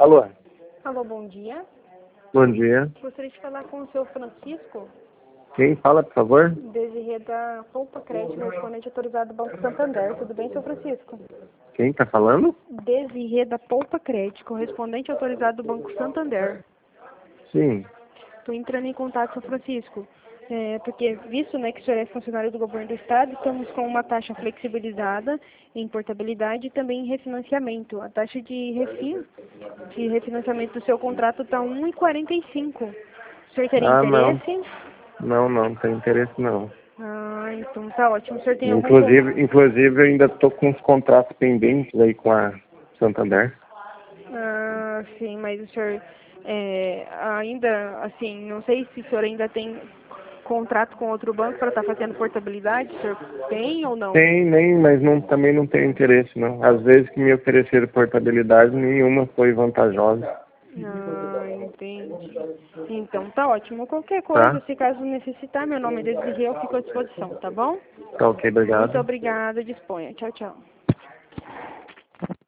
Alô? Alô, bom dia. Bom dia. Gostaria de falar com o seu Francisco, Quem fala, por favor? Desirê da Poupa Crédito, correspondente autorizado do Banco Santander. Tudo bem, seu Francisco? Quem tá falando? Desirê da Poupa Crédito, correspondente autorizado do Banco Santander. Sim. Estou entrando em contato, seu Francisco, porque, visto, né, que o senhor é funcionário do governo do estado, estamos com uma taxa flexibilizada em portabilidade e também em refinanciamento. A taxa de refinanciamento do seu contrato está 1,45. O senhor teria Não. interesse? Não tem interesse não. Ah, então tá ótimo. O senhor tem algum... Inclusive eu ainda tô com os contratos pendentes aí com a Santander. Ah, sim, mas o senhor ainda, assim, não sei se o senhor ainda tem contrato com outro banco para estar fazendo portabilidade. O senhor tem ou não? Mas também não tenho interesse não. Às vezes que me ofereceram portabilidade, nenhuma foi vantajosa. Ah, entendi. Então tá ótimo. Qualquer coisa, Tá? se caso necessitar, meu nome é Desirê, eu fico à disposição, tá bom? Tá ok, Muito obrigado. obrigada, disponha. Tchau, tchau.